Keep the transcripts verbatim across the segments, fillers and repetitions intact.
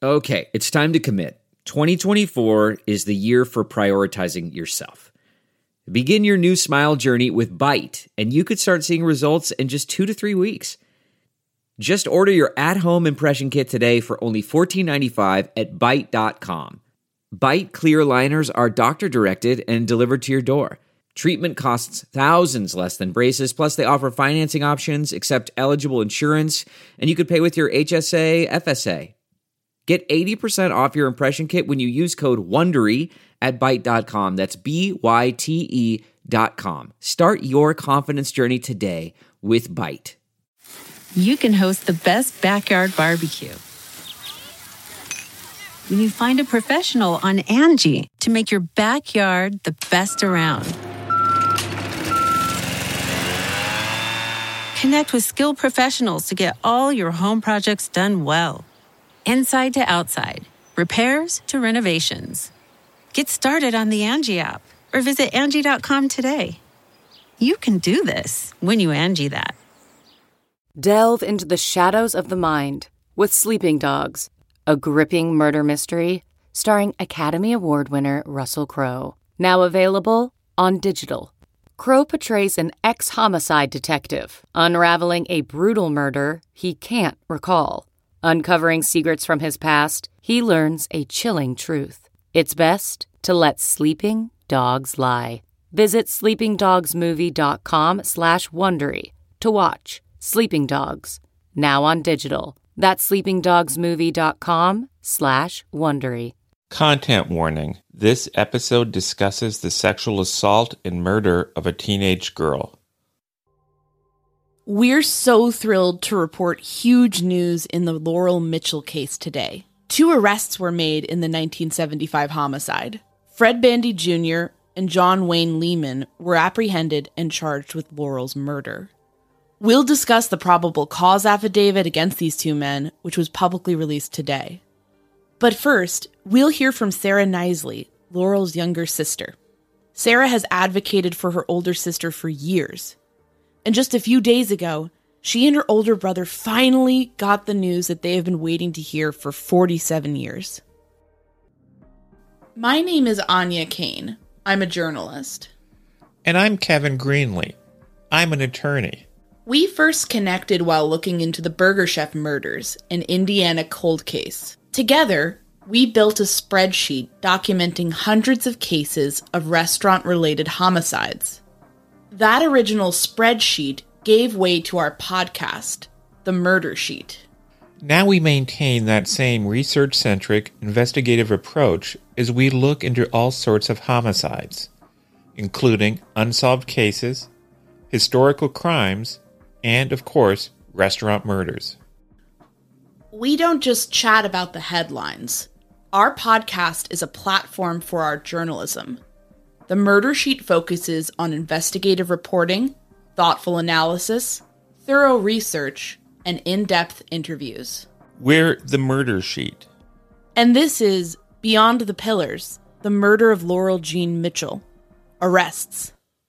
Okay, it's time to commit. twenty twenty-four is the year for prioritizing yourself. Begin your new smile journey with Byte, and you could start seeing results in just two to three weeks. Just order your at-home impression kit today for only fourteen ninety-five at byte dot com. Byte clear aligners are doctor-directed and delivered to your door. Treatment costs thousands less than braces, plus they offer financing options, accept eligible insurance, and you could pay with your H S A, F S A. Get eighty percent off your impression kit when you use code WONDERY at byte dot com. That's B Y T E dot com. Start your confidence journey today with Byte. You can host the best backyard barbecue when you find a professional on Angie to make your backyard the best around. Connect with skilled professionals to get all your home projects done well. Inside to outside, repairs to renovations. Get started on the Angie app or visit Angie dot com today. You can do this when you Angie that. Delve into the shadows of the mind with Sleeping Dogs, a gripping murder mystery starring Academy Award winner Russell Crowe. Now available on digital. Crowe portrays an ex-homicide detective unraveling a brutal murder he can't recall. Uncovering secrets from his past, he learns a chilling truth. It's best to let sleeping dogs lie. Visit sleeping dogs movie dot com slash Wondery to watch Sleeping Dogs, now on digital. That's sleeping dogs movie dot com slash Wondery. Content warning. This episode discusses the sexual assault and murder of a teenage girl. We're so thrilled to report huge news in the Laurel Mitchell case today. Two arrests were made in the nineteen seventy-five homicide. Fred Bandy Junior and John Wayne Lehman were apprehended and charged with Laurel's murder. We'll discuss the probable cause affidavit against these two men, which was publicly released today. But first, we'll hear from Sarah Knisely, Laurel's younger sister. Sarah has advocated for her older sister for years. And just a few days ago, she and her older brother finally got the news that they have been waiting to hear for forty-seven years. My name is Anya Kane. I'm a journalist. And I'm Kevin Greenlee. I'm an attorney. We first connected while looking into the Burger Chef murders, an Indiana cold case. Together, we built a spreadsheet documenting hundreds of cases of restaurant-related homicides. That original spreadsheet gave way to our podcast, The Murder Sheet. Now we maintain that same research-centric, investigative approach as we look into all sorts of homicides, including unsolved cases, historical crimes, and, of course, restaurant murders. We don't just chat about the headlines. Our podcast is a platform for our journalism. The Murder Sheet focuses on investigative reporting, thoughtful analysis, thorough research, and in-depth interviews. We're The Murder Sheet. And this is Beyond the Pillars, the murder of Laurel Jean Mitchell. Arrests.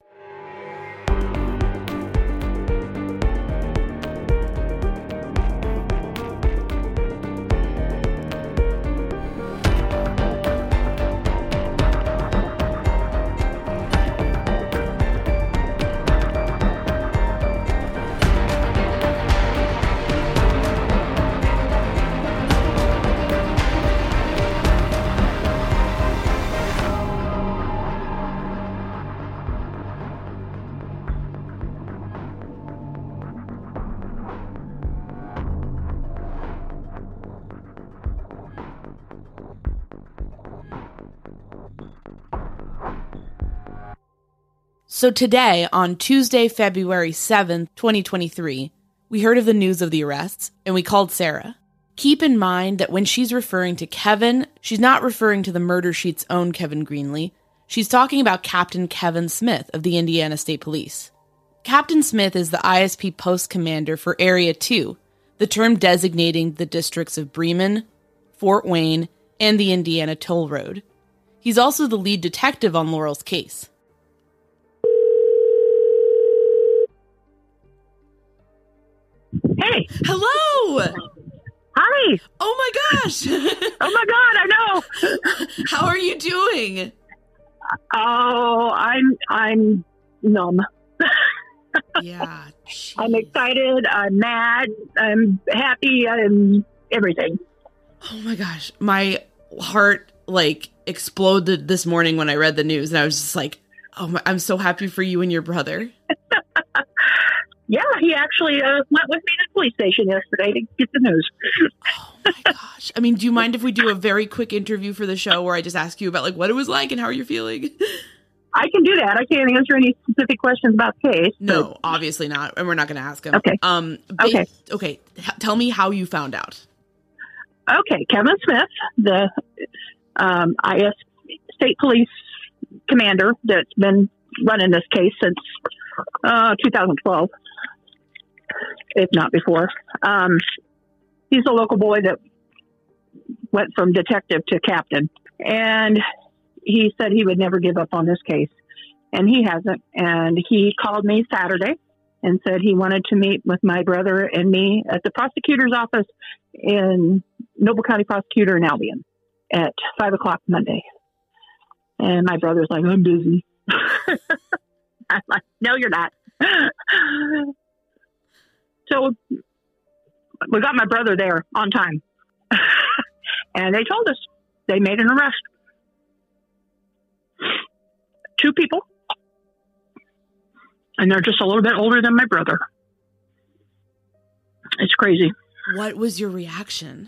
So today, on Tuesday, February seventh, twenty twenty-three, we heard of the news of the arrests, and we called Sarah. Keep in mind that when she's referring to Kevin, she's not referring to the Murder Sheet's own Kevin Greenlee. She's talking about Captain Kevin Smith of the Indiana State Police. Captain Smith is the I S P post commander for Area two, the term designating the districts of Bremen, Fort Wayne, and the Indiana Toll Road. He's also the lead detective on Laurel's case. Hey. Hello! Hi. Oh my gosh! Oh my God, I know. How are you doing? Oh, I'm I'm numb. Yeah. Geez. I'm excited. I'm mad. I'm happy. I'm everything. Oh my gosh. My heart like exploded this morning when I read the news, and I was just like, oh my, I'm so happy for you and your brother. Yeah, he actually uh, went with me to the police station yesterday to get the news. Oh my gosh. I mean, do you mind if we do a very quick interview for the show where I just ask you about like what it was like and how are you feeling? I can do that. I can't answer any specific questions about the case. No, but... obviously not. And we're not going to ask him. Okay. Um, ba- okay. Okay. H- tell me how you found out. Okay. Kevin Smith, the um, I S State Police Commander that's been running this case since uh, two thousand twelve. If not before. Um, he's a local boy that went from detective to captain. And he said he would never give up on this case. And he hasn't. And he called me Saturday and said he wanted to meet with my brother and me at the prosecutor's office in Noble County Prosecutor in Albion at five o'clock Monday. And my brother's like, I'm busy. I'm like, no, you're not. So we got my brother there on time. And they told us they made an arrest. Two people. And they're just a little bit older than my brother. It's crazy. What was your reaction?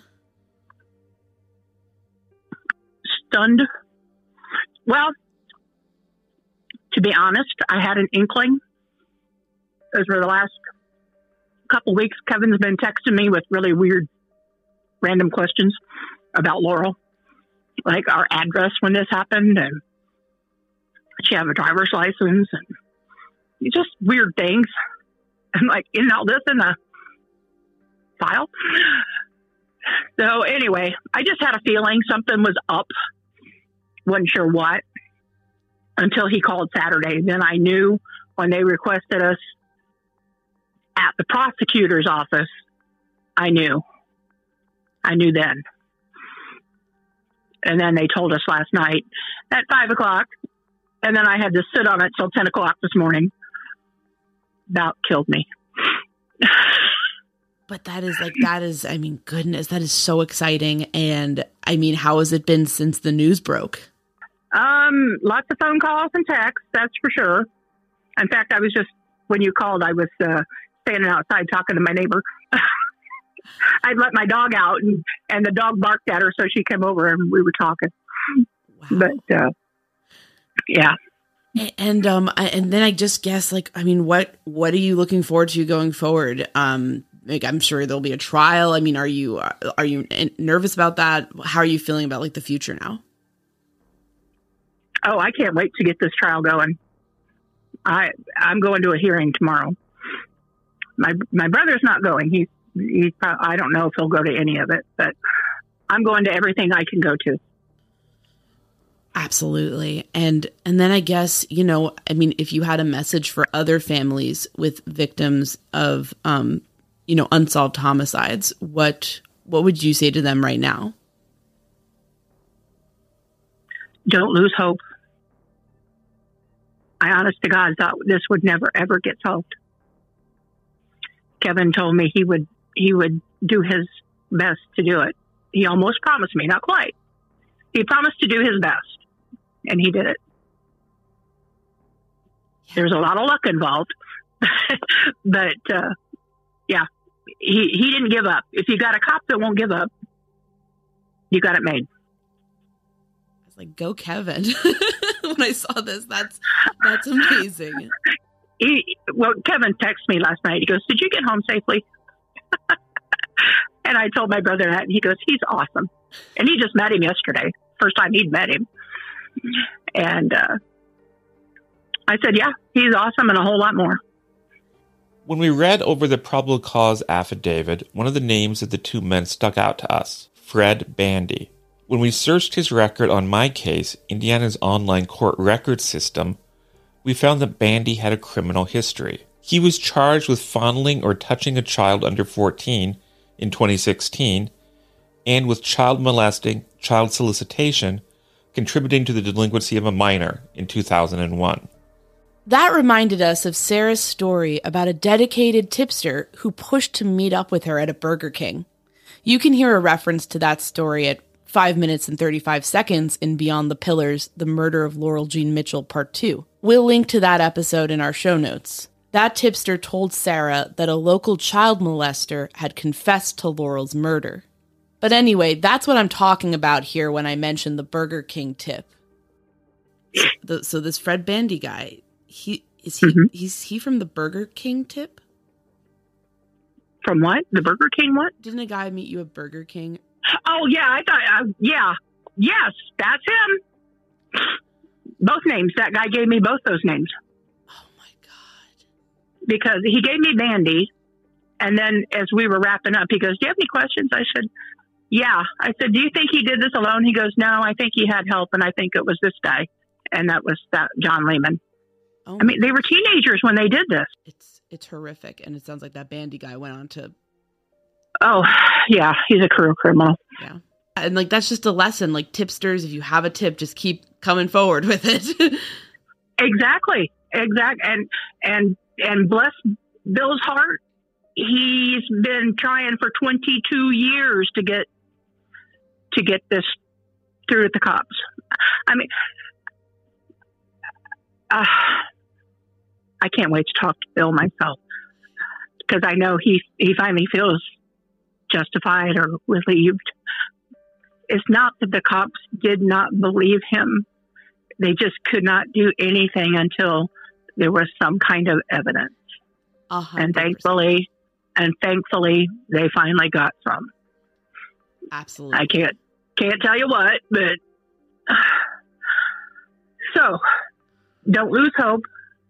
Stunned. Well, to be honest, I had an inkling. Over the last couple weeks, Kevin's been texting me with really weird, random questions about Laurel, like our address when this happened, and she have a driver's license, and just weird things. I'm like, isn't all this in a file? So anyway, I just had a feeling something was up. Wasn't sure what until he called Saturday. Then I knew when they requested us at the prosecutor's office, I knew. I knew then. And then they told us last night at five o'clock. And then I had to sit on it till ten o'clock this morning. About killed me. But that is like, that is, I mean, goodness, that is so exciting. And I mean, how has it been since the news broke? Um, lots of phone calls and texts, that's for sure. In fact, I was just, when you called, I was, uh, standing outside talking to my neighbor. I'd let my dog out and, and the dog barked at her. So she came over and we were talking, wow. But, uh, yeah. And, um, I, and then I just guess like, I mean, what, what are you looking forward to going forward? Um, like, I'm sure there'll be a trial. I mean, are you, are you nervous about that? How are you feeling about like the future now? Oh, I can't wait to get this trial going. I, I'm going to a hearing tomorrow. My my brother's not going. He's he's. I don't know if he'll go to any of it, but I'm going to everything I can go to. Absolutely, and and then I guess you know, I mean, if you had a message for other families with victims of, um, you know, unsolved homicides, what what would you say to them right now? Don't lose hope. I honest to God thought this would never ever get solved. Kevin told me he would he would do his best to do it. He almost promised me, not quite. He promised to do his best, and he did it. There's a lot of luck involved, but uh, yeah, he he didn't give up. If you got a cop that won't give up, you got it made. I was like, go Kevin. When I saw this, that's that's amazing. He, well, Kevin texted me last night. He goes, did you get home safely? And I told my brother that, and he goes, he's awesome. And he just met him yesterday. First time he'd met him. And uh, I said, yeah, he's awesome and a whole lot more. When we read over the probable cause affidavit, one of the names of the two men stuck out to us, Fred Bandy. When we searched his record on My Case, Indiana's online court record system, we found that Bandy had a criminal history. He was charged with fondling or touching a child under fourteen in twenty sixteen and with child molesting, child solicitation, contributing to the delinquency of a minor in two thousand one. That reminded us of Sarah's story about a dedicated tipster who pushed to meet up with her at a Burger King. You can hear a reference to that story at five minutes and thirty-five seconds in Beyond the Pillars, The Murder of Laurel Jean Mitchell, Part two. We'll link to that episode in our show notes. That tipster told Sarah that a local child molester had confessed to Laurel's murder. But anyway, that's what I'm talking about here when I mentioned the Burger King tip. The, so this Fred Bandy guy, he is he mm-hmm. he's he from the Burger King tip? From what? The Burger King what? Didn't a guy meet you at Burger King? Oh, yeah, I thought, uh, yeah. Yes, that's him. Both names. That guy gave me both those names. Oh, my God. Because he gave me Bandy, and then as we were wrapping up, he goes, do you have any questions? I said, yeah. I said, do you think he did this alone? He goes, no, I think he had help, and I think it was this guy. And that was that John Lehman. Oh I mean, they were teenagers when they did this. It's it's horrific, and it sounds like that Bandy guy went on to... Oh, yeah, he's a career criminal. Yeah. And, like, that's just a lesson. Like, tipsters, if you have a tip, just keep coming forward with it. Exactly. Exact. And, and, and bless Bill's heart, he's been trying for twenty-two years to get, to get this through at the cops. I mean, uh, I can't wait to talk to Bill myself, because I know he, he finally feels justified or relieved. It's not that the cops did not believe him. They just could not do anything until there was some kind of evidence. one hundred percent. And thankfully, and thankfully, they finally got some. Absolutely. I can't, can't tell you what, but so don't lose hope.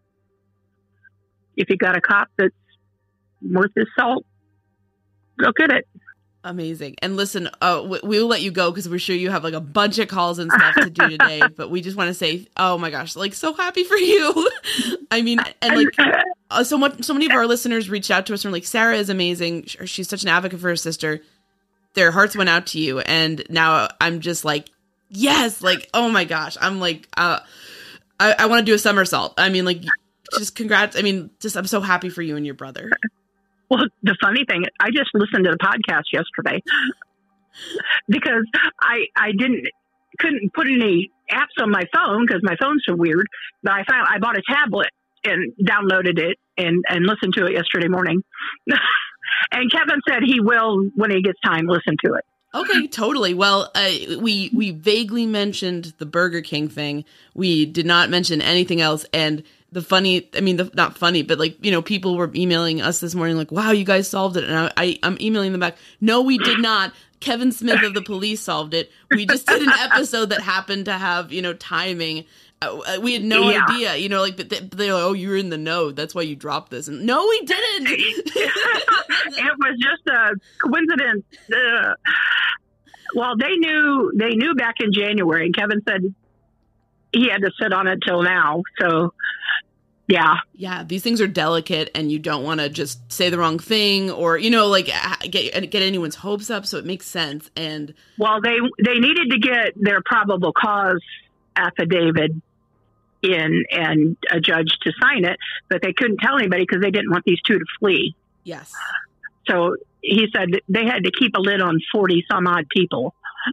If you got a cop that's worth his salt, go get it. Amazing. And listen, uh, we, we'll let you go because we're sure you have like a bunch of calls and stuff to do today. But we just want to say, oh my gosh, like so happy for you. I mean, and like uh, so much, so many of our listeners reached out to us from like, Sarah is amazing. She's such an advocate for her sister. Their hearts went out to you. And now I'm just like, yes, like, oh my gosh. I'm like, uh, I, I want to do a somersault. I mean, like, just congrats. I mean, just, I'm so happy for you and your brother. Well, the funny thing, I just listened to the podcast yesterday because I I didn't couldn't put any apps on my phone because my phone's so weird. But I found I bought a tablet and downloaded it and, and listened to it yesterday morning. And Kevin said he will, when he gets time, listen to it. Okay, totally. Well, uh, we we vaguely mentioned the Burger King thing. We did not mention anything else. And the funny, I mean, the, not funny, but like, you know, people were emailing us this morning like, wow, you guys solved it. And I, I, I'm emailing them back. No, we did not. Kevin Smith of the Police solved it. We just did an episode that happened to have, you know, timing. Uh, we had no yeah. idea, you know, like, but they, they're like, oh, you're in the know. That's why you dropped this. And no, we didn't. It was just a coincidence. Uh, well, they knew, they knew back in January, and Kevin said he had to sit on it till now. So, yeah. Yeah, these things are delicate, and you don't want to just say the wrong thing or, you know, like get get anyone's hopes up, so it makes sense. And well, they they needed to get their probable cause affidavit in and a judge to sign it, but they couldn't tell anybody because they didn't want these two to flee. Yes. So he said they had to keep a lid on forty some odd people.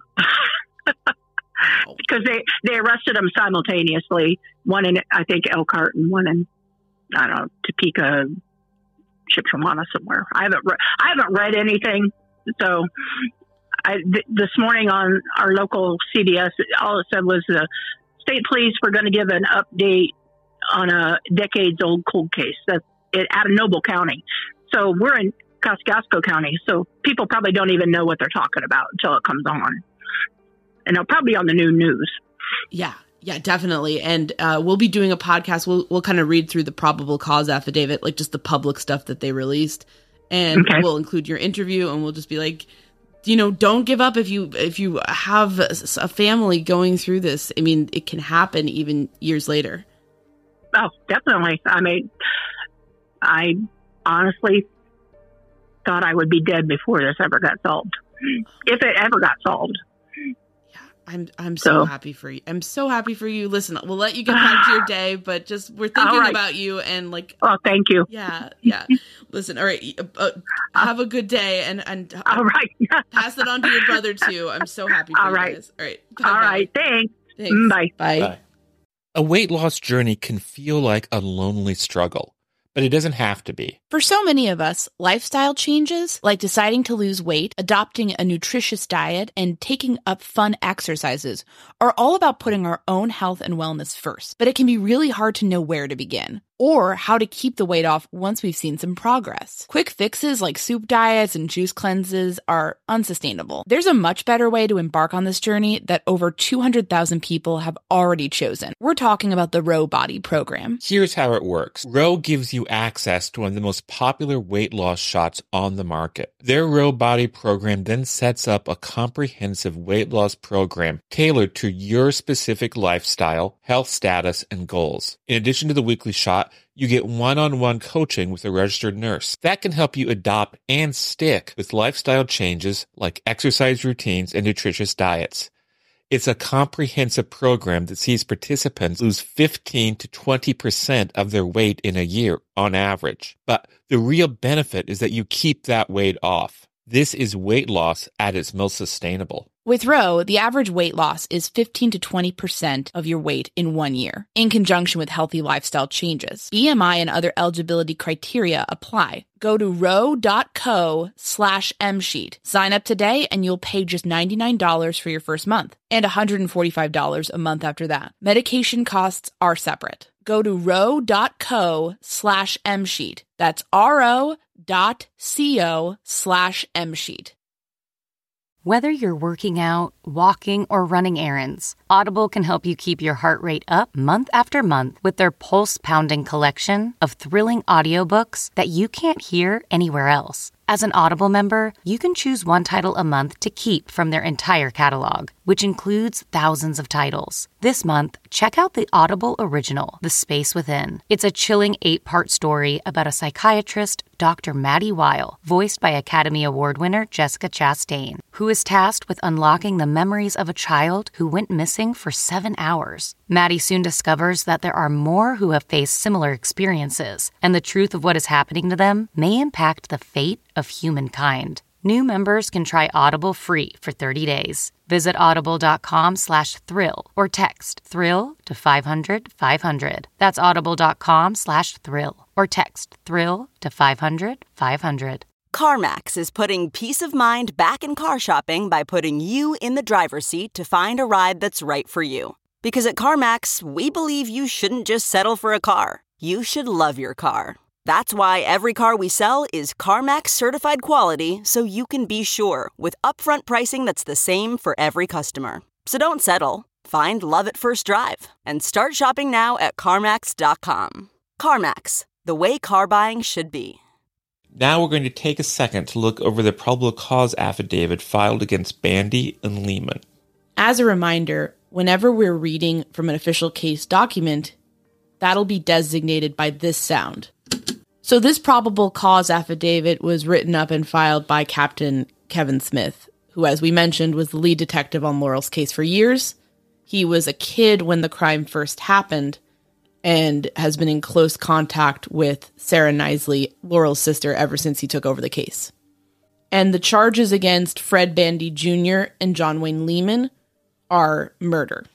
Because they, they arrested them simultaneously, one in, I think, Elkhart and one in, I don't know, Topeka, Shipshewana somewhere. I haven't, re- I haven't read anything. So I, th- this morning on our local C B S, all it said was the state police were going to give an update on a decades old cold case that's it, out of Noble County. So we're in Kosciuszko County. So people probably don't even know what they're talking about until it comes on. And it'll probably be on the new news. Yeah, yeah, definitely. And uh, we'll be doing a podcast. We'll we'll kind of read through the probable cause affidavit, like just the public stuff that they released, and okay. we'll include your interview. And we'll just be like, you know, don't give up if you if you have a family going through this. I mean, it can happen even years later. Oh, definitely. I mean, I honestly thought I would be dead before this ever got solved. if it ever got solved. I'm I'm so, so happy for you. I'm so happy for you. Listen, we'll let you get back to your day, but just we're thinking right. about you and like. Oh, thank you. Yeah, yeah. Listen, all right. Uh, have a good day, and and all right. pass it on to your brother too. I'm so happy for all you right. guys. All right. Bye-bye. All right. Thanks. Thanks. Bye. Bye. Bye. A weight loss journey can feel like a lonely struggle, but it doesn't have to be. For so many of us, lifestyle changes, like deciding to lose weight, adopting a nutritious diet, and taking up fun exercises, are all about putting our own health and wellness first. But it can be really hard to know where to begin, or how to keep the weight off once we've seen some progress. Quick fixes like soup diets and juice cleanses are unsustainable. There's a much better way to embark on this journey that over two hundred thousand people have already chosen. We're talking about the Ro Body program. Here's how it works. Ro gives you access to one of the most popular weight loss shots on the market. Their Ro Body program then sets up a comprehensive weight loss program tailored to your specific lifestyle, health status, and goals. In addition to the weekly shot, you get one-on-one coaching with a registered nurse. That can help you adopt and stick with lifestyle changes like exercise routines and nutritious diets. It's a comprehensive program that sees participants lose fifteen to twenty percent of their weight in a year on average. But the real benefit is that you keep that weight off. This is weight loss at its most sustainable. With Ro, the average weight loss is fifteen to twenty percent of your weight in one year, in conjunction with healthy lifestyle changes. B M I and other eligibility criteria apply. Go to ro.co slash msheet. Sign up today and you'll pay just ninety-nine dollars for your first month and one hundred forty-five dollars a month after that. Medication costs are separate. Go to ro.co slash msheet. That's ro.co slash msheet. Whether you're working out, walking, or running errands, Audible can help you keep your heart rate up month after month with their pulse-pounding collection of thrilling audiobooks that you can't hear anywhere else. As an Audible member, you can choose one title a month to keep from their entire catalog, which includes thousands of titles. This month, check out the Audible original, The Space Within. It's a chilling eight-part story about a psychiatrist, Doctor Maddie Weil, voiced by Academy Award winner Jessica Chastain, who is tasked with unlocking the memories of a child who went missing for seven hours. Maddie soon discovers that there are more who have faced similar experiences, and the truth of what is happening to them may impact the fate of humankind. New members can try Audible free for thirty days. Visit audible.com slash thrill or text thrill to five hundred five hundred. That's audible.com slash thrill or text thrill to five hundred five hundred. CarMax is putting peace of mind back in car shopping by putting you in the driver's seat to find a ride that's right for you. Because at CarMax, we believe you shouldn't just settle for a car. You should love your car. That's why every car we sell is CarMax certified quality, so you can be sure with upfront pricing that's the same for every customer. So don't settle. Find love at first drive and start shopping now at CarMax dot com. CarMax, the way car buying should be. Now we're going to take a second to look over the probable cause affidavit filed against Bandy and Lehman. As a reminder, whenever we're reading from an official case document, that'll be designated by this sound. So this probable cause affidavit was written up and filed by Captain Kevin Smith, who, as we mentioned, was the lead detective on Laurel's case for years. He was a kid when the crime first happened and has been in close contact with Sarah Knisely, Laurel's sister, ever since he took over the case. And the charges against Fred Bandy Junior and John Wayne Lehman are murder.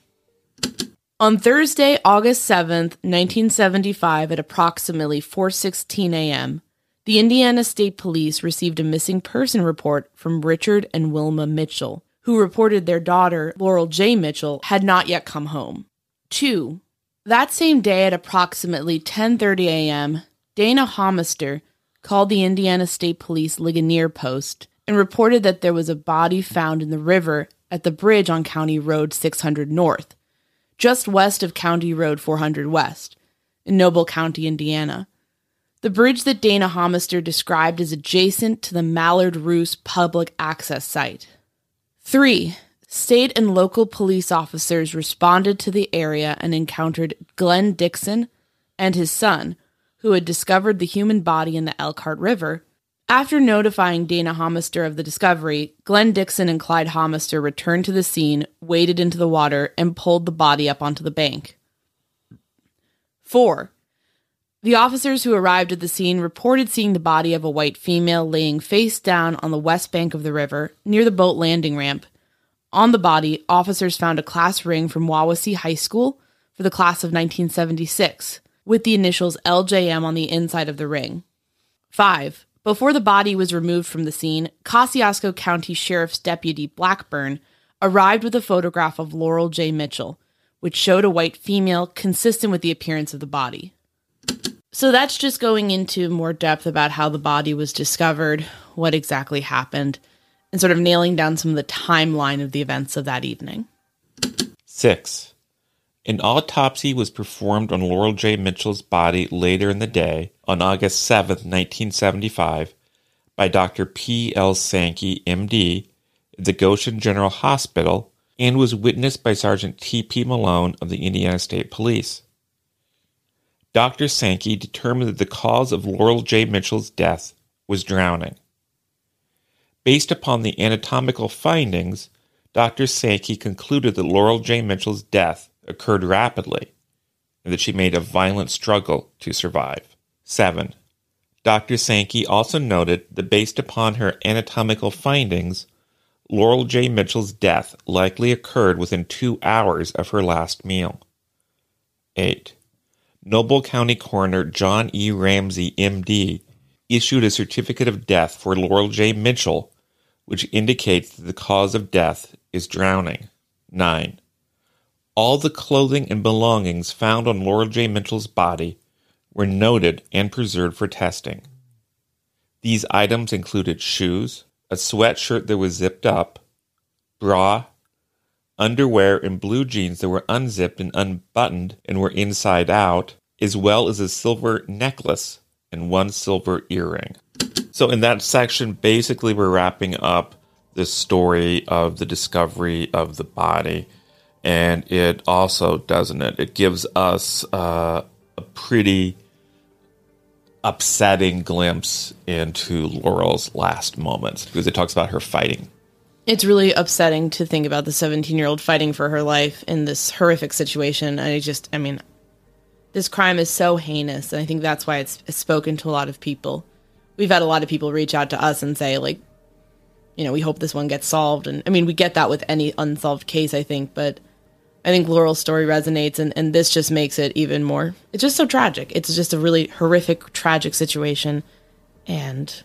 On Thursday, August seventh, nineteen seventy-five, at approximately four sixteen a.m., the Indiana State Police received a missing person report from Richard and Wilma Mitchell, who reported their daughter, Laurel J. Mitchell, had not yet come home. Two, that same day at approximately ten thirty a.m., Dana Homister called the Indiana State Police Ligonier Post and reported that there was a body found in the river at the bridge on County Road six hundred North, just west of County Road four hundred West, in Noble County, Indiana. The bridge that Dana Homister described is adjacent to the Mallard Roost public access site. Three, state and local police officers responded to the area and encountered Glenn Dixon and his son, who had discovered the human body in the Elkhart River, After notifying Dana Homister of the discovery, Glenn Dixon and Clyde Homister returned to the scene, waded into the water, and pulled the body up onto the bank. Four. The officers who arrived at the scene reported seeing the body of a white female laying face down on the west bank of the river, near the boat landing ramp. On the body, officers found a class ring from Wawasee High School for the class of nineteen seventy-six, with the initials L J M on the inside of the ring. Five. Before the body was removed from the scene, Kosciuszko County Sheriff's Deputy Blackburn arrived with a photograph of Laurel J. Mitchell, which showed a white female consistent with the appearance of the body. So that's just going into more depth about how the body was discovered, what exactly happened, and sort of nailing down some of the timeline of the events of that evening. Six. An autopsy was performed on Laurel J. Mitchell's body later in the day, on August seventh, nineteen seventy-five, by Doctor P L Sankey, M D, at the Goshen General Hospital, and was witnessed by Sergeant T P Malone of the Indiana State Police. Doctor Sankey determined that the cause of Laurel J. Mitchell's death was drowning. Based upon the anatomical findings, Doctor Sankey concluded that Laurel J. Mitchell's death occurred rapidly, and that she made a violent struggle to survive. Seven. Doctor Sankey also noted that based upon her anatomical findings, Laurel J. Mitchell's death likely occurred within two hours of her last meal. Eight. Noble County Coroner John E. Ramsey, M D, issued a certificate of death for Laurel J. Mitchell, which indicates that the cause of death is drowning. Nine. All the clothing and belongings found on Laurel J. Mitchell's body were noted and preserved for testing. These items included shoes, a sweatshirt that was zipped up, bra, underwear and blue jeans that were unzipped and unbuttoned and were inside out, as well as a silver necklace and one silver earring. So in that section, basically we're wrapping up the story of the discovery of the body. And it also, doesn't it, it gives us uh, a pretty upsetting glimpse into Laurel's last moments, because it talks about her fighting. It's really upsetting to think about the seventeen-year-old fighting for her life in this horrific situation. And I just, I mean, this crime is so heinous, and I think that's why it's, it's spoken to a lot of people. We've had a lot of people reach out to us and say, like, you know, we hope this one gets solved. And, I mean, we get that with any unsolved case, I think, but I think Laurel's story resonates, and, and this just makes it even more. It's just so tragic. It's just a really horrific, tragic situation. And,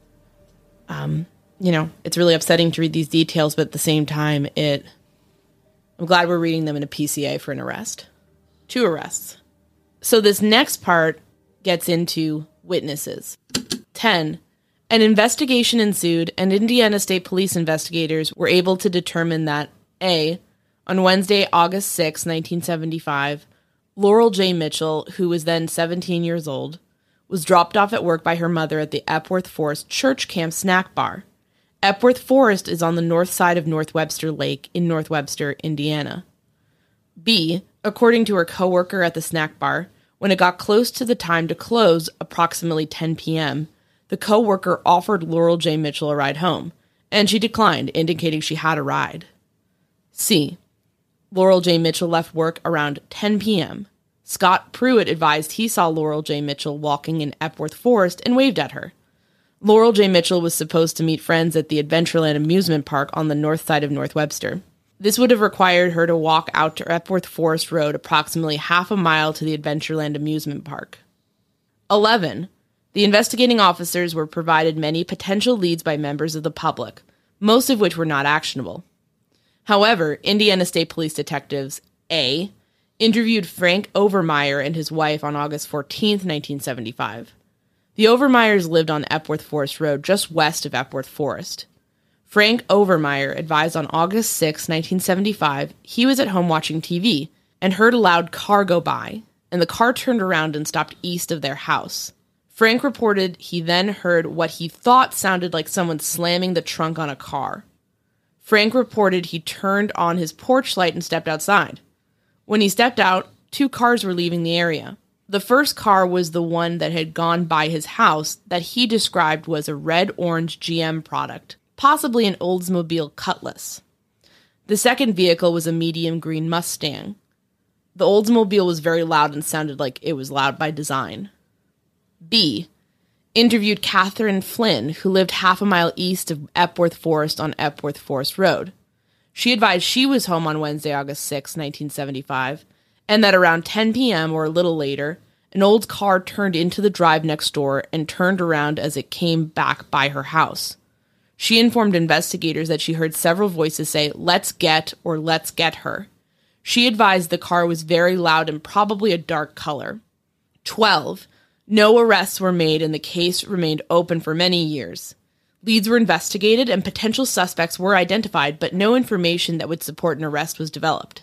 um, you know, it's really upsetting to read these details, but at the same time, it. I'm glad we're reading them in a P C A for an arrest. Two arrests. So this next part gets into witnesses. ten. An investigation ensued, and Indiana State Police investigators were able to determine that A. On Wednesday, August sixth, nineteen seventy-five, Laurel J. Mitchell, who was then seventeen years old, was dropped off at work by her mother at the Epworth Forest Church Camp Snack Bar. Epworth Forest is on the north side of North Webster Lake in North Webster, Indiana. B. According to her coworker at the snack bar, when it got close to the time to close, approximately ten p.m., the coworker offered Laurel J. Mitchell a ride home, and she declined, indicating she had a ride. C. Laurel J. Mitchell left work around ten p.m. Scott Pruitt advised he saw Laurel J. Mitchell walking in Epworth Forest and waved at her. Laurel J. Mitchell was supposed to meet friends at the Adventureland amusement park on the north side of North Webster. This would have required her to walk out to Epworth Forest Road approximately half a mile to the Adventureland amusement park. eleven. The investigating officers were provided many potential leads by members of the public, most of which were not actionable. However, Indiana State Police detectives A. interviewed Frank Overmeyer and his wife on August fourteenth, nineteen seventy-five. The Overmeyers lived on Epworth Forest Road just west of Epworth Forest. Frank Overmeyer advised on August sixth, nineteen seventy-five, he was at home watching T V and heard a loud car go by, and the car turned around and stopped east of their house. Frank reported he then heard what he thought sounded like someone slamming the trunk on a car. Frank reported he turned on his porch light and stepped outside. When he stepped out, two cars were leaving the area. The first car was the one that had gone by his house that he described was a red-orange G M product, possibly an Oldsmobile Cutlass. The second vehicle was a medium green Mustang. The Oldsmobile was very loud and sounded like it was loud by design. B. Interviewed Catherine Flynn, who lived half a mile east of Epworth Forest on Epworth Forest Road. She advised she was home on Wednesday, August sixth, nineteen seventy-five, and that around ten p.m. or a little later, an old car turned into the drive next door and turned around as it came back by her house. She informed investigators that she heard several voices say, "Let's get," or "Let's get her." She advised the car was very loud and probably a dark color. twelve. No arrests were made and the case remained open for many years. Leads were investigated and potential suspects were identified, but no information that would support an arrest was developed.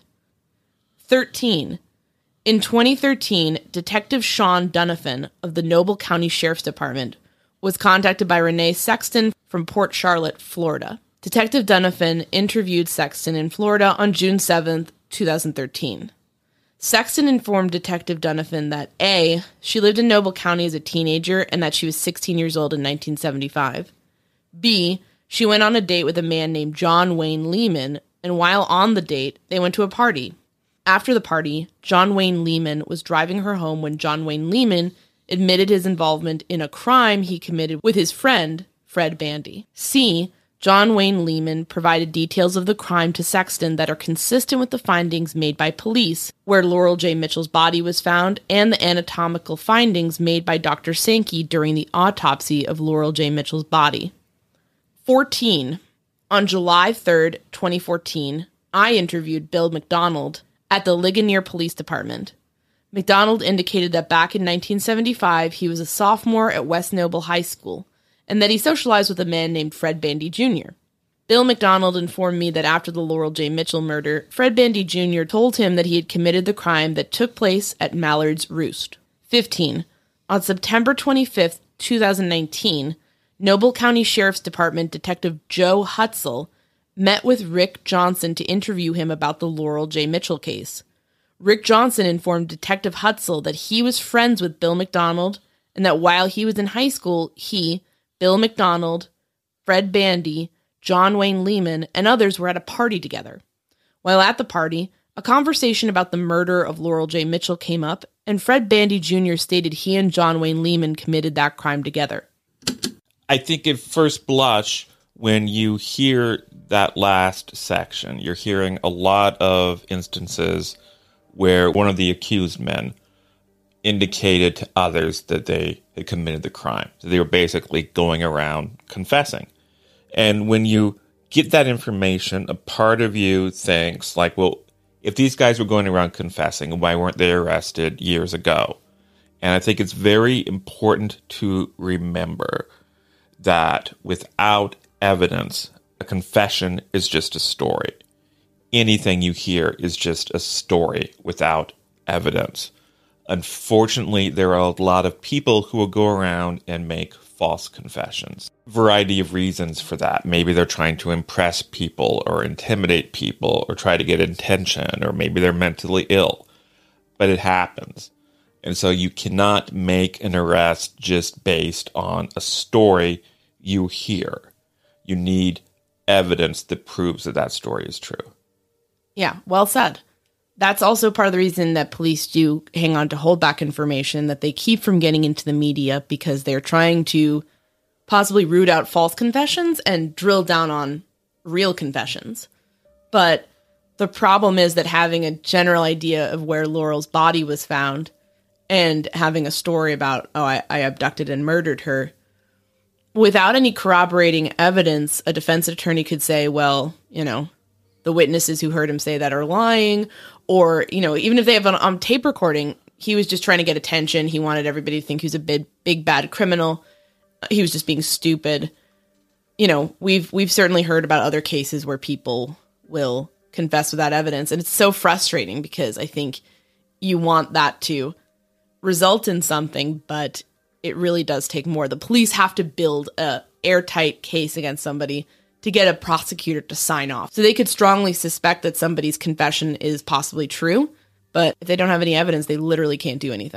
thirteen. In twenty thirteen, Detective Sean Donovan of the Noble County Sheriff's Department was contacted by Renee Sexton from Port Charlotte, Florida. Detective Donovan interviewed Sexton in Florida on June seventh, twenty thirteen. Sexton informed Detective Donovan that A. she lived in Noble County as a teenager and that she was sixteen years old in nineteen seventy-five. B. she went on a date with a man named John Wayne Lehman, and while on the date, they went to a party. After the party, John Wayne Lehman was driving her home when John Wayne Lehman admitted his involvement in a crime he committed with his friend, Fred Bandy. C. John Wayne Lehman provided details of the crime to Sexton that are consistent with the findings made by police, where Laurel J. Mitchell's body was found, and the anatomical findings made by Doctor Sankey during the autopsy of Laurel J. Mitchell's body. fourteen. On July third, twenty fourteen, I interviewed Bill McDonald at the Ligonier Police Department. McDonald indicated that back in nineteen seventy-five, he was a sophomore at West Noble High School, and that he socialized with a man named Fred Bandy Junior Bill McDonald informed me that after the Laurel J. Mitchell murder, Fred Bandy Junior told him that he had committed the crime that took place at Mallard's Roost. fifteen. On September twenty-fifth, twenty nineteen, Noble County Sheriff's Department Detective Joe Hutzel met with Rick Johnson to interview him about the Laurel J. Mitchell case. Rick Johnson informed Detective Hutzel that he was friends with Bill McDonald and that while he was in high school, he, Bill McDonald, Fred Bandy, John Wayne Lehman, and others were at a party together. While at the party, a conversation about the murder of Laurel J. Mitchell came up, and Fred Bandy Junior stated he and John Wayne Lehman committed that crime together. I think at first blush, when you hear that last section, you're hearing a lot of instances where one of the accused men indicated to others that they had committed the crime. So they were basically going around confessing. And when you get that information, a part of you thinks, like, well, if these guys were going around confessing, why weren't they arrested years ago? And I think it's very important to remember that without evidence, a confession is just a story. Anything you hear is just a story without evidence. Unfortunately, there are a lot of people who will go around and make false confessions. Variety of reasons for that. Maybe they're trying to impress people or intimidate people or try to get attention, or maybe they're mentally ill. But it happens. And so you cannot make an arrest just based on a story you hear. You need evidence that proves that that story is true. Yeah, well said. That's also part of the reason that police do hang on to holdback information that they keep from getting into the media, because they're trying to possibly root out false confessions and drill down on real confessions. But the problem is that having a general idea of where Laurel's body was found and having a story about, oh, I, I abducted and murdered her, without any corroborating evidence, a defense attorney could say, well, you know, the witnesses who heard him say that are lying, or, you know, even if they have an on tape recording, he was just trying to get attention. He wanted everybody to think he was a big, big bad criminal. He was just being stupid. You know, we've we've certainly heard about other cases where people will confess without evidence, and it's so frustrating because I think you want that to result in something, but it really does take more. The police have to build a airtight case against somebody to get a prosecutor to sign off. So they could strongly suspect that somebody's confession is possibly true, but if they don't have any evidence, they literally can't do anything.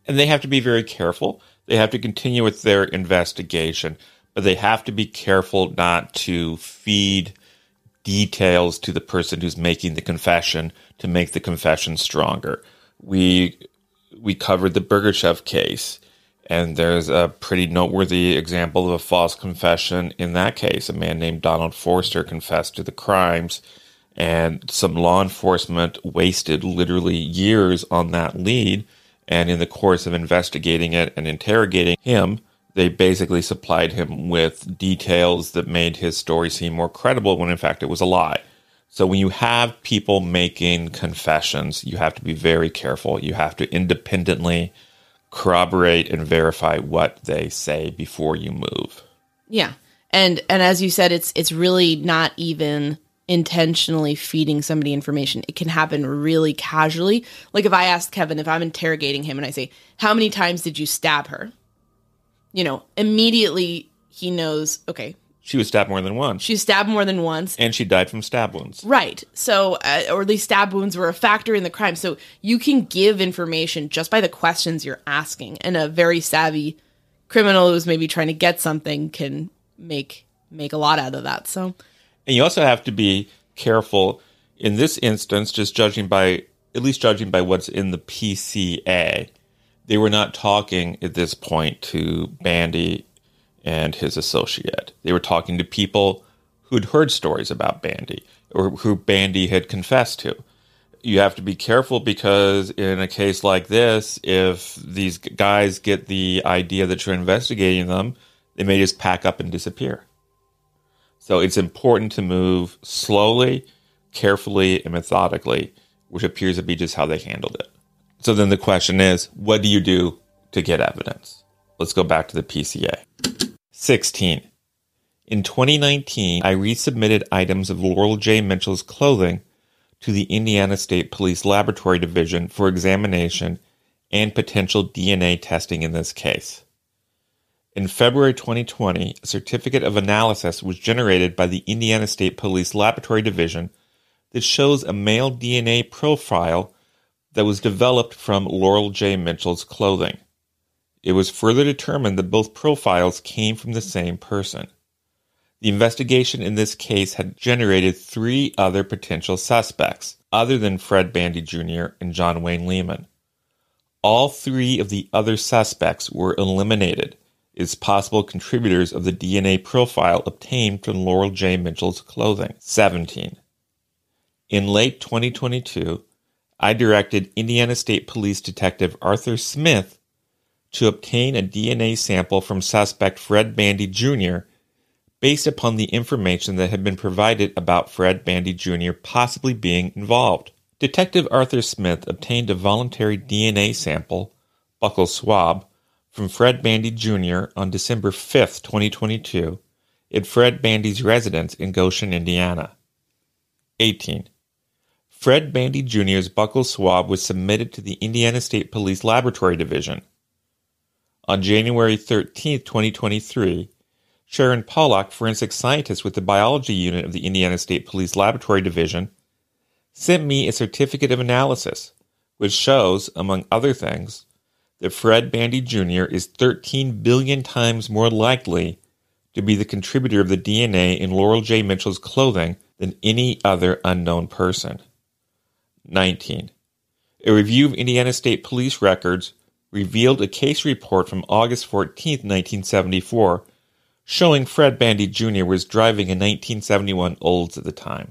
And they have to be very careful. They have to continue with their investigation, but they have to be careful not to feed details to the person who's making the confession to make the confession stronger. We we covered the Burgashev case, and there's a pretty noteworthy example of a false confession in that case. A man named Donald Forster confessed to the crimes, and some law enforcement wasted literally years on that lead. And in the course of investigating it and interrogating him, they basically supplied him with details that made his story seem more credible when in fact it was a lie. So when you have people making confessions, you have to be very careful. You have to independently corroborate and verify what they say before you move. Yeah. And and as you said, it's it's really not even intentionally feeding somebody information. It can happen really casually. Like if I asked Kevin, if I'm interrogating him and I say, how many times did you stab her? You know, immediately he knows, okay. She was stabbed more than once. She stabbed more than once. And she died from stab wounds. Right. So, uh, or at least stab wounds were a factor in the crime. So you can give information just by the questions you're asking. And a very savvy criminal who's maybe trying to get something can make make a lot out of that. So, and you also have to be careful in this instance, just judging by, at least judging by what's in the P C A. They were not talking at this point to Bandy and his associate. They were talking to people who'd heard stories about Bandy or who Bandy had confessed to. You have to be careful because in a case like this, if these guys get the idea that you're investigating them, they may just pack up and disappear. So it's important to move slowly, carefully, and methodically, which appears to be just how they handled it. So then the question is, what do you do to get evidence? Let's go back to the P C A. sixteen. In twenty nineteen, I resubmitted items of Laurel J. Mitchell's clothing to the Indiana State Police Laboratory Division for examination and potential D N A testing in this case. In February twenty twenty, a certificate of analysis was generated by the Indiana State Police Laboratory Division that shows a male D N A profile that was developed from Laurel J. Mitchell's clothing. It was further determined that both profiles came from the same person. The investigation in this case had generated three other potential suspects, other than Fred Bandy Junior and John Wayne Lehman. All three of the other suspects were eliminated as possible contributors of the D N A profile obtained from Laurel J. Mitchell's clothing. seventeen. In late twenty twenty-two, I directed Indiana State Police Detective Arthur Smith to obtain a D N A sample from suspect Fred Bandy Junior based upon the information that had been provided about Fred Bandy Junior possibly being involved. Detective Arthur Smith obtained a voluntary D N A sample, buccal swab, from Fred Bandy Junior on December fifth, twenty twenty-two, at Fred Bandy's residence in Goshen, Indiana. eighteen. Fred Bandy Junior's buccal swab was submitted to the Indiana State Police Laboratory Division. On January thirteenth, twenty twenty-three, Sharon Pollack, forensic scientist with the biology unit of the Indiana State Police Laboratory Division, sent me a certificate of analysis, which shows, among other things, that Fred Bandy Junior is thirteen billion times more likely to be the contributor of the D N A in Laurel J. Mitchell's clothing than any other unknown person. nineteen. A review of Indiana State Police records revealed a case report from August fourteenth, nineteen seventy-four, showing Fred Bandy Junior was driving a nineteen seventy-one Olds at the time.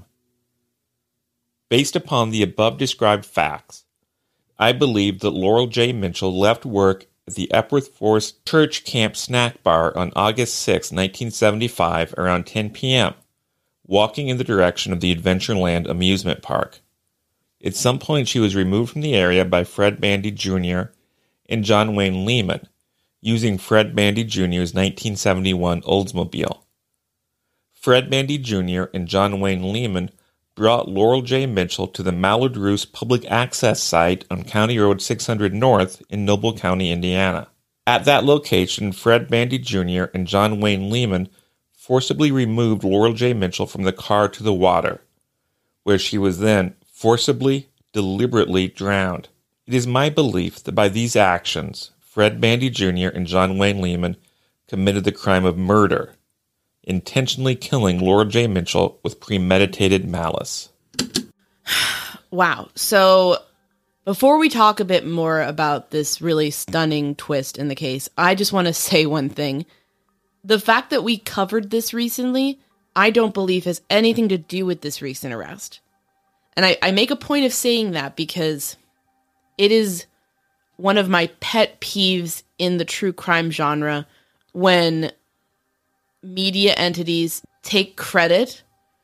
Based upon the above-described facts, I believe that Laurel J. Mitchell left work at the Epworth Forest Church Camp Snack Bar on August sixth, nineteen seventy-five, around ten p.m., walking in the direction of the Adventureland amusement park. At some point, she was removed from the area by Fred Bandy Junior and John Wayne Lehman, using Fred Bandy Junior's nineteen seventy-one Oldsmobile. Fred Bandy Junior and John Wayne Lehman brought Laurel J. Mitchell to the Mallard Roost public access site on County Road six hundred North in Noble County, Indiana. At that location, Fred Bandy Junior and John Wayne Lehman forcibly removed Laurel J. Mitchell from the car to the water, where she was then forcibly, deliberately drowned. It is my belief that by these actions, Fred Bandy Junior and John Wayne Lehman committed the crime of murder, intentionally killing Laurel J. Mitchell with premeditated malice. Wow. So before we talk a bit more about this really stunning twist in the case, I just want to say one thing. The fact that we covered this recently, I don't believe has anything to do with this recent arrest. And I, I make a point of saying that because it is one of my pet peeves in the true crime genre when media entities take credit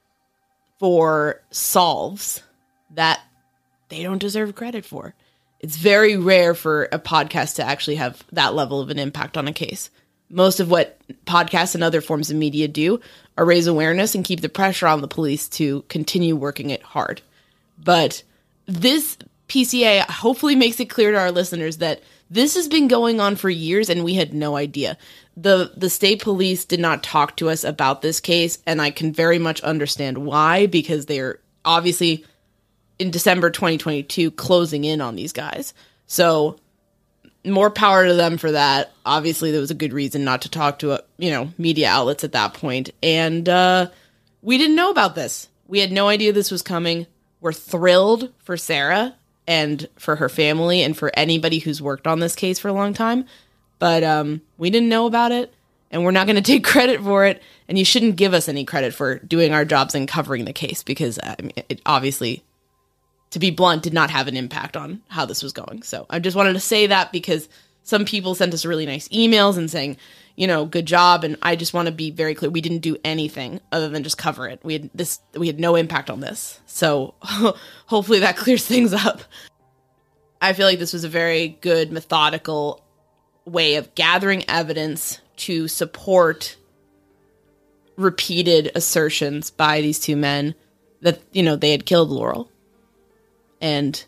for solves that they don't deserve credit for. It's very rare for a podcast to actually have that level of an impact on a case. Most of what podcasts and other forms of media do are raise awareness and keep the pressure on the police to continue working it hard. But this P C A hopefully makes it clear to our listeners that this has been going on for years and we had no idea. The the state police did not talk to us about this case, and I can very much understand why, because they're obviously in December twenty twenty-two closing in on these guys. So more power to them for that. Obviously, there was a good reason not to talk to, uh, you know, media outlets at that point. And uh, we didn't know about this. We had no idea this was coming. We're thrilled for Sarah and for her family and for anybody who's worked on this case for a long time. But um, we didn't know about it, and we're not going to take credit for it. And you shouldn't give us any credit for doing our jobs and covering the case because uh, I mean, it obviously, to be blunt, did not have an impact on how this was going. So I just wanted to say that because some people sent us really nice emails and saying, you know, good job. And I just want to be very clear. We didn't do anything other than just cover it. We had this, we had no impact on this. So hopefully that clears things up. I feel like this was a very good, methodical way of gathering evidence to support repeated assertions by these two men that, you know, they had killed Laurel. And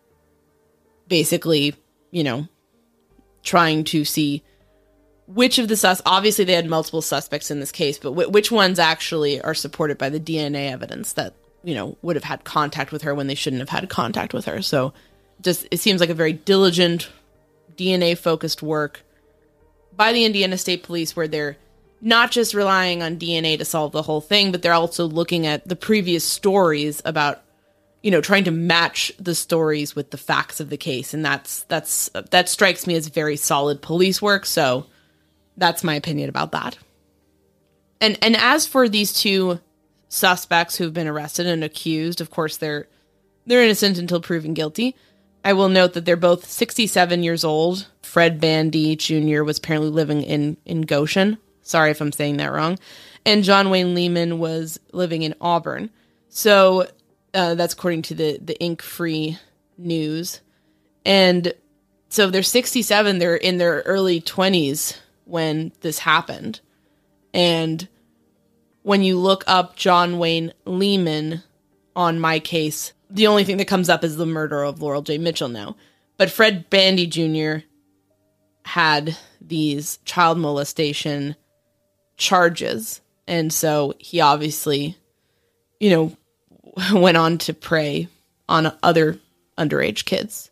basically, you know, trying to see which of the sus, obviously they had multiple suspects in this case, but w- which ones actually are supported by the D N A evidence that, you know, would have had contact with her when they shouldn't have had contact with her. So just, it seems like a very diligent D N A focused work by the Indiana State Police, where they're not just relying on D N A to solve the whole thing, but they're also looking at the previous stories about, you know, trying to match the stories with the facts of the case. And that's, that's, that strikes me as very solid police work. So that's my opinion about that. And, and as for these two suspects who've been arrested and accused, of course, they're, they're innocent until proven guilty. I will note that they're both sixty-seven years old. Fred Bandy Junior was apparently living in, in Goshen. Sorry if I'm saying that wrong. And John Wayne Lehman was living in Auburn. So uh, that's according to the, the Ink Free News. And so they're sixty-seven. They're in their early twenties when this happened. And when you look up John Wayne Lehman on My Case, the only thing that comes up is the murder of Laurel J. Mitchell now. But Fred Bandy Junior had these child molestation charges. And so he obviously, you know, went on to prey on other underage kids.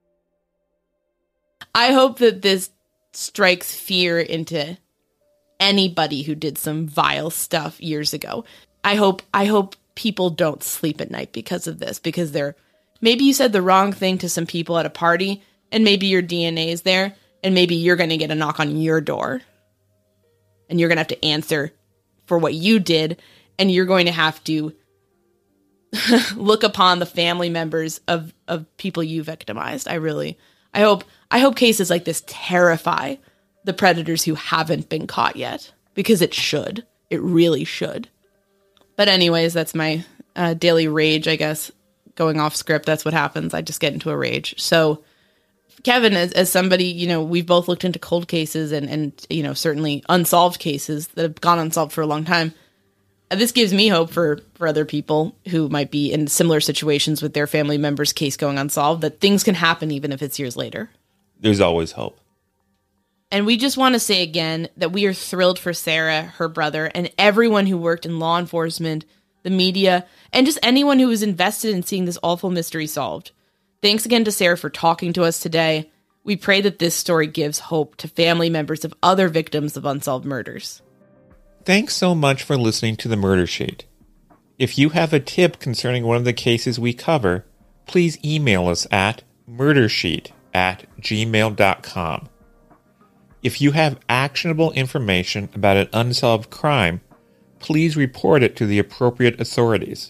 I hope that this strikes fear into anybody who did some vile stuff years ago. I hope, I hope people don't sleep at night because of this, because they're, maybe you said the wrong thing to some people at a party, and maybe your D N A is there, and maybe you're going to get a knock on your door, and you're going to have to answer for what you did, and you're going to have to look upon the family members of, of people you victimized. I really, I hope, I hope cases like this terrify the predators who haven't been caught yet, because it should. It really should. But anyways, that's my uh, daily rage, I guess. Going off script, that's what happens. I just get into a rage. So, Kevin, as, as somebody, you know, we've both looked into cold cases and, and, you know, certainly unsolved cases that have gone unsolved for a long time. Uh, this gives me hope for, for other people who might be in similar situations with their family member's case going unsolved, that things can happen even if it's years later. There's always hope. And we just want to say again that we are thrilled for Sarah, her brother, and everyone who worked in law enforcement, the media, and just anyone who was invested in seeing this awful mystery solved. Thanks again to Sarah for talking to us today. We pray that this story gives hope to family members of other victims of unsolved murders. Thanks so much for listening to The Murder Sheet. If you have a tip concerning one of the cases we cover, please email us at murdersheet at gmail dot com. If you have actionable information about an unsolved crime, please report it to the appropriate authorities.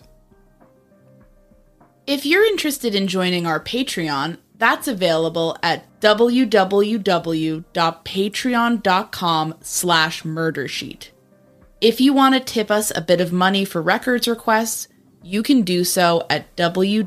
If you're interested in joining our Patreon, that's available at www.patreon.com slash murdersheet. If you want to tip us a bit of money for records requests, you can do so at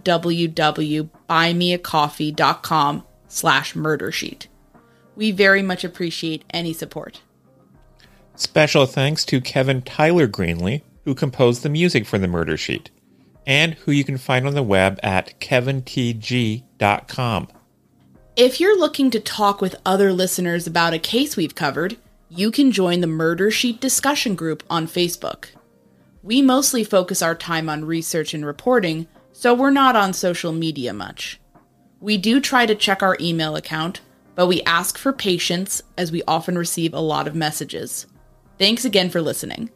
www.buymeacoffee.com slash murdersheet. We very much appreciate any support. Special thanks to Kevin Tyler Greenlee, who composed the music for The Murder Sheet, and who you can find on the web at kevin t g dot com. If you're looking to talk with other listeners about a case we've covered, you can join the Murder Sheet discussion group on Facebook. We mostly focus our time on research and reporting, so we're not on social media much. We do try to check our email account, but we ask for patience as we often receive a lot of messages. Thanks again for listening.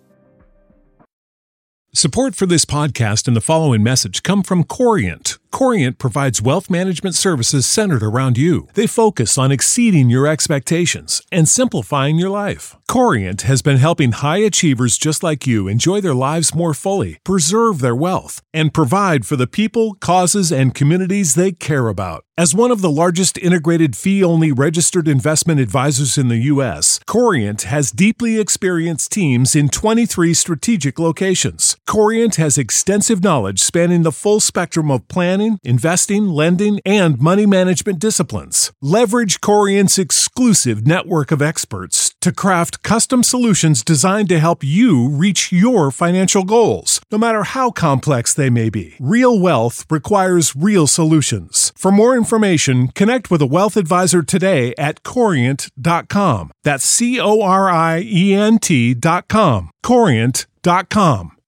Support for this podcast and the following message come from Corient. Corient provides wealth management services centered around you. They focus on exceeding your expectations and simplifying your life. Corient has been helping high achievers just like you enjoy their lives more fully, preserve their wealth, and provide for the people, causes, and communities they care about. As one of the largest integrated fee-only registered investment advisors in the U S, Corient has deeply experienced teams in twenty-three strategic locations. Corient has extensive knowledge spanning the full spectrum of planning, investing, lending, and money management disciplines. Leverage Corient's exclusive network of experts to craft custom solutions designed to help you reach your financial goals, no matter how complex they may be. Real wealth requires real solutions. For more information, connect with a wealth advisor today at corient dot com. That's C O R I E N T dot com. corient dot com.